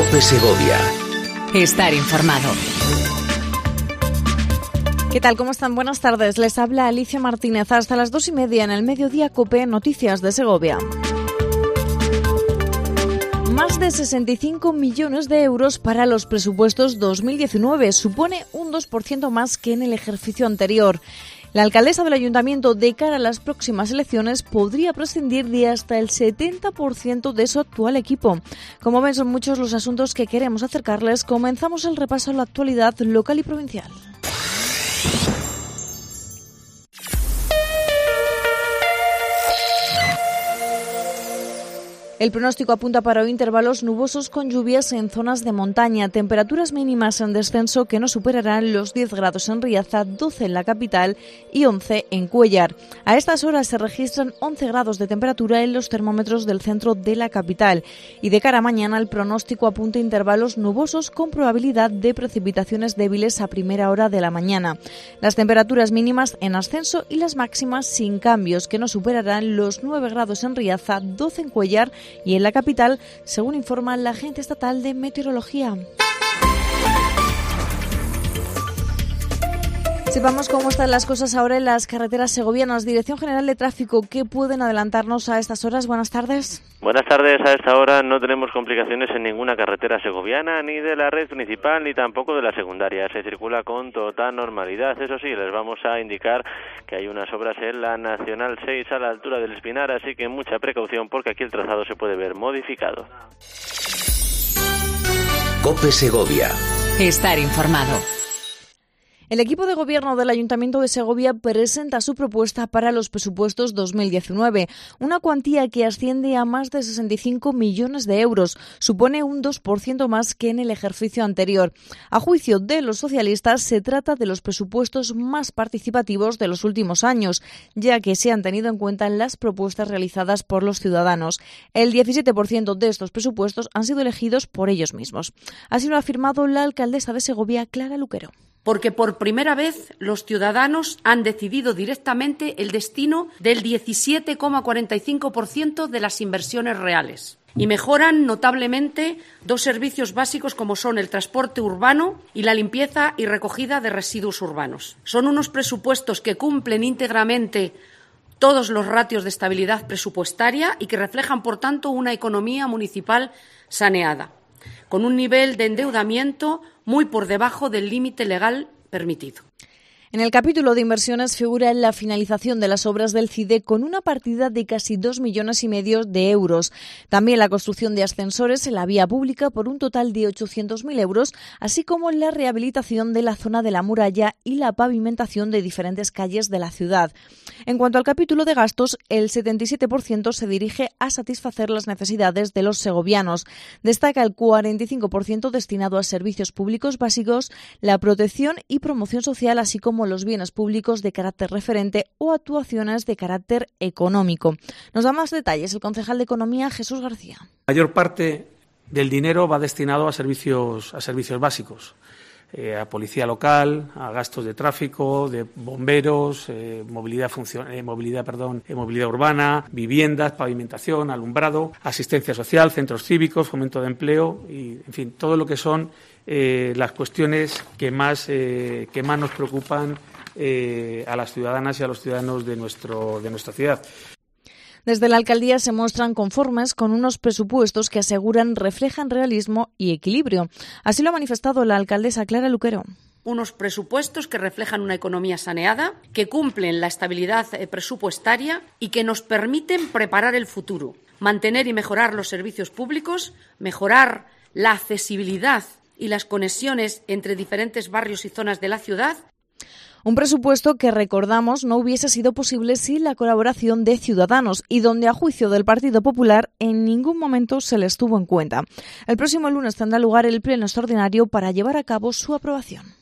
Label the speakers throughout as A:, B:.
A: COPE Segovia.
B: Estar informado.
C: ¿Qué tal? ¿Cómo están? Buenas tardes. Les habla Alicia Martínez. Hasta las 2:30 en el Mediodía COPE, Noticias de Segovia. Más de 65 millones de euros para los presupuestos 2019. Supone un 2% más que en el ejercicio anterior. La alcaldesa del ayuntamiento, de cara a las próximas elecciones, podría prescindir de hasta el 70% de su actual equipo. Como ven, son muchos los asuntos que queremos acercarles. Comenzamos el repaso a la actualidad local y provincial. El pronóstico apunta para hoy intervalos nubosos con lluvias en zonas de montaña, temperaturas mínimas en descenso que no superarán los 10 grados en Riaza, 12 en la capital y 11 en Cuéllar. A estas horas se registran 11 grados de temperatura en los termómetros del centro de la capital. Y de cara a mañana el pronóstico apunta intervalos nubosos con probabilidad de precipitaciones débiles a primera hora de la mañana. Las temperaturas mínimas en ascenso y las máximas sin cambios, que no superarán los 9 grados en Riaza, 12 en Cuéllar y en la capital, según informa la Agencia Estatal de Meteorología. Sepamos cómo están las cosas ahora en las carreteras segovianas. Dirección General de Tráfico, ¿qué pueden adelantarnos a estas horas? Buenas tardes.
D: Buenas tardes. A esta hora no tenemos complicaciones en ninguna carretera segoviana, ni de la red principal, ni tampoco de la secundaria. Se circula con total normalidad. Eso sí, les vamos a indicar que hay unas obras en la Nacional 6 a la altura del Espinar, así que mucha precaución porque aquí el trazado se puede ver modificado.
A: COPE Segovia.
B: Estar informado.
C: El equipo de gobierno del Ayuntamiento de Segovia presenta su propuesta para los presupuestos 2019, una cuantía que asciende a más de 65 millones de euros. Supone un 2% más que en el ejercicio anterior. A juicio de los socialistas, se trata de los presupuestos más participativos de los últimos años, ya que se han tenido en cuenta las propuestas realizadas por los ciudadanos. El 17% de estos presupuestos han sido elegidos por ellos mismos. Así lo ha afirmado la alcaldesa de Segovia, Clara Luquero.
E: Porque por primera vez los ciudadanos han decidido directamente el destino del 17,45% de las inversiones reales. Y mejoran notablemente dos servicios básicos como son el transporte urbano y la limpieza y recogida de residuos urbanos. Son unos presupuestos que cumplen íntegramente todos los ratios de estabilidad presupuestaria y que reflejan, por tanto, una economía municipal saneada, con un nivel de endeudamiento muy por debajo del límite legal permitido.
C: En el capítulo de inversiones figura la finalización de las obras del CIDE con una partida de casi 2,5 millones de euros. También la construcción de ascensores en la vía pública por un total de 800.000 euros, así como la rehabilitación de la zona de la muralla y la pavimentación de diferentes calles de la ciudad. En cuanto al capítulo de gastos, el 77% se dirige a satisfacer las necesidades de los segovianos. Destaca el 45% destinado a servicios públicos básicos, la protección y promoción social, así como los bienes públicos de carácter referente o actuaciones de carácter económico. Nos da más detalles el concejal de Economía, Jesús García.
F: La mayor parte del dinero va destinado a servicios básicos, a policía local, a gastos de tráfico, de bomberos, movilidad urbana, viviendas, pavimentación, alumbrado, asistencia social, centros cívicos, fomento de empleo y, en fin, todo lo que son las cuestiones que más nos preocupan a las ciudadanas y a los ciudadanos de nuestra ciudad.
C: Desde la alcaldía se muestran conformes con unos presupuestos que aseguran reflejan realismo y equilibrio. Así lo ha manifestado la alcaldesa Clara Luquero.
E: Unos presupuestos que reflejan una economía saneada, que cumplen la estabilidad presupuestaria y que nos permiten preparar el futuro, mantener y mejorar los servicios públicos, mejorar la accesibilidad y las conexiones entre diferentes barrios y zonas de la ciudad.
C: Un presupuesto que, recordamos, no hubiese sido posible sin la colaboración de Ciudadanos y donde, a juicio del Partido Popular, en ningún momento se les tuvo en cuenta. El próximo lunes tendrá lugar el pleno extraordinario para llevar a cabo su aprobación.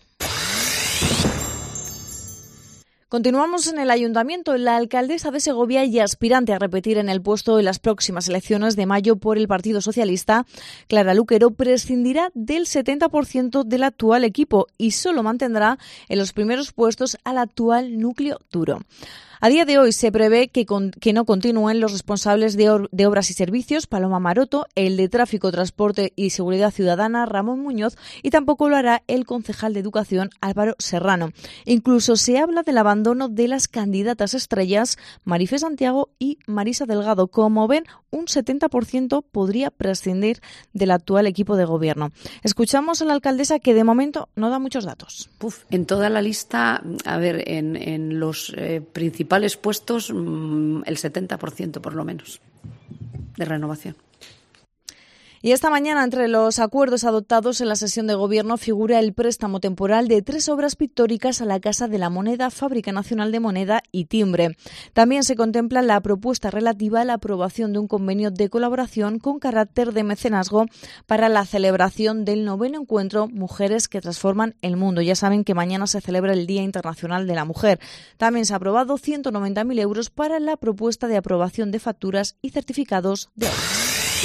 C: Continuamos en el Ayuntamiento. La alcaldesa de Segovia y aspirante a repetir en el puesto en las próximas elecciones de mayo por el Partido Socialista, Clara Luquero, prescindirá del 70% del actual equipo y solo mantendrá en los primeros puestos al actual núcleo duro. A día de hoy se prevé que no continúen los responsables de obras y servicios, Paloma Maroto, el de Tráfico, Transporte y Seguridad Ciudadana, Ramón Muñoz, y tampoco lo hará el concejal de Educación, Álvaro Serrano. Incluso se habla del abandono de las candidatas estrellas, Marifé Santiago y Marisa Delgado. Como ven, un 70% podría prescindir del actual equipo de gobierno. Escuchamos a la alcaldesa, que de momento no da muchos datos.
E: En toda la lista, a ver, en los principales puestos, el 70% por lo menos de renovación.
C: Y esta mañana, entre los acuerdos adoptados en la sesión de gobierno, figura el préstamo temporal de 3 obras pictóricas a la Casa de la Moneda, Fábrica Nacional de Moneda y Timbre. También se contempla la propuesta relativa a la aprobación de un convenio de colaboración con carácter de mecenazgo para la celebración del 9º encuentro Mujeres que Transforman el Mundo. Ya saben que mañana se celebra el Día Internacional de la Mujer. También se ha aprobado 190.000 euros para la propuesta de aprobación de facturas y certificados de obras.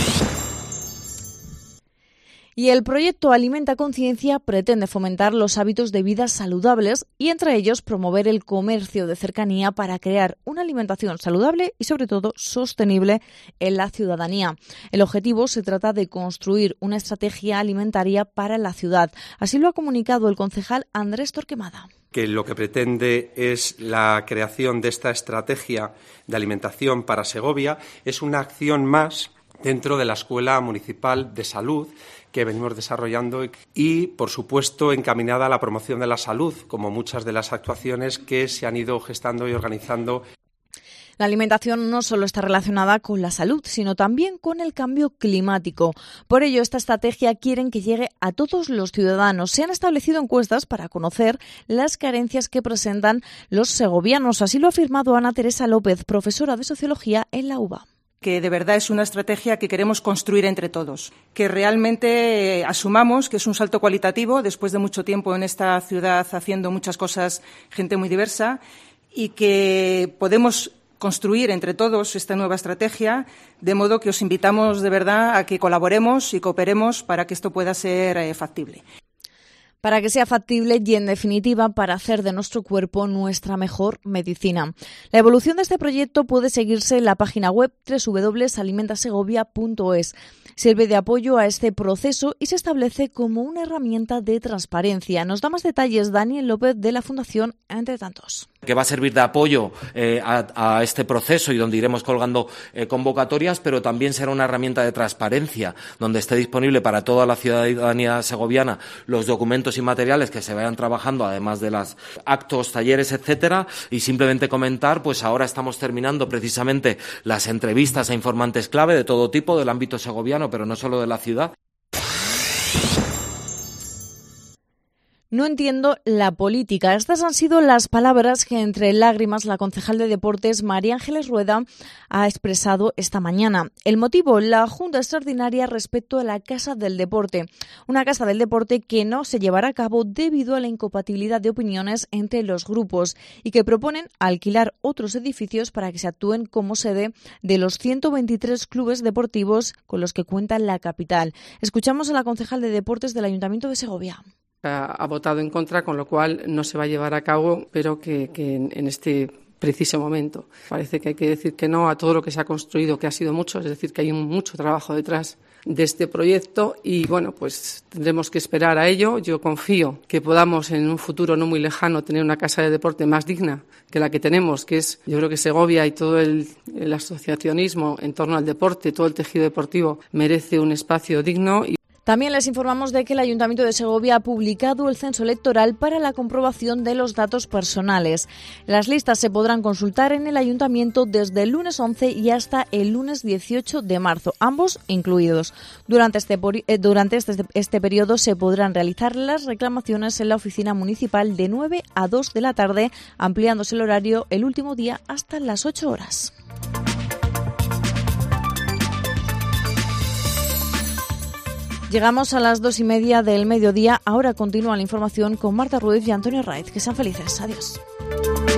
C: Y el proyecto Alimenta Conciencia pretende fomentar los hábitos de vida saludables y, entre ellos, promover el comercio de cercanía para crear una alimentación saludable y, sobre todo, sostenible en la ciudadanía. El objetivo se trata de construir una estrategia alimentaria para la ciudad. Así lo ha comunicado el concejal Andrés Torquemada.
G: Que lo que pretende es la creación de esta estrategia de alimentación para Segovia. Es una acción más dentro de la Escuela Municipal de Salud que venimos desarrollando y, por supuesto, encaminada a la promoción de la salud, como muchas de las actuaciones que se han ido gestando y organizando.
C: La alimentación no solo está relacionada con la salud, sino también con el cambio climático. Por ello, esta estrategia quieren que llegue a todos los ciudadanos. Se han establecido encuestas para conocer las carencias que presentan los segovianos. Así lo ha afirmado Ana Teresa López, profesora de Sociología en la UBA.
H: Que de verdad es una estrategia que queremos construir entre todos, que realmente asumamos que es un salto cualitativo después de mucho tiempo en esta ciudad haciendo muchas cosas, gente muy diversa, y que podemos construir entre todos esta nueva estrategia, de modo que os invitamos de verdad a que colaboremos y cooperemos para que esto pueda ser factible.
C: Para que sea factible y, en definitiva, para hacer de nuestro cuerpo nuestra mejor medicina. La evolución de este proyecto puede seguirse en la página web www.alimentasegovia.es. Sirve de apoyo a este proceso y se establece como una herramienta de transparencia. Nos da más detalles Daniel López de la Fundación Entre Tantos.
I: Que va a servir de apoyo a este proceso y donde iremos colgando convocatorias, pero también será una herramienta de transparencia donde esté disponible para toda la ciudadanía segoviana los documentos y materiales que se vayan trabajando, además de los actos, talleres, etcétera. Y simplemente comentar, pues ahora estamos terminando precisamente las entrevistas a informantes clave de todo tipo del ámbito segoviano, pero no solo de la ciudad.
C: No entiendo la política. Estas han sido las palabras que, entre lágrimas, la concejal de Deportes, María Ángeles Rueda, ha expresado esta mañana. El motivo, la Junta Extraordinaria respecto a la Casa del Deporte. Una Casa del Deporte que no se llevará a cabo debido a la incompatibilidad de opiniones entre los grupos y que proponen alquilar otros edificios para que se actúen como sede de los 123 clubes deportivos con los que cuenta la capital. Escuchamos a la concejal de Deportes del Ayuntamiento de Segovia.
J: Ha votado en contra, con lo cual no se va a llevar a cabo, pero que en este preciso momento. Parece que hay que decir que no a todo lo que se ha construido, que ha sido mucho, es decir, que hay mucho trabajo detrás de este proyecto y, bueno, pues tendremos que esperar a ello. Yo confío que podamos en un futuro no muy lejano tener una casa de deporte más digna que la que tenemos, que es, yo creo que Segovia y todo el asociacionismo en torno al deporte, todo el tejido deportivo merece un espacio digno.
C: También les informamos de que el Ayuntamiento de Segovia ha publicado el censo electoral para la comprobación de los datos personales. Las listas se podrán consultar en el Ayuntamiento desde el lunes 11 y hasta el lunes 18 de marzo, ambos incluidos. Durante este periodo se podrán realizar las reclamaciones en la oficina municipal de 9 a 2 de la tarde, ampliándose el horario el último día hasta las 8 horas. Llegamos a las 2:30 del mediodía. Ahora continúa la información con Marta Ruiz y Antonio Raiz. Que sean felices. Adiós.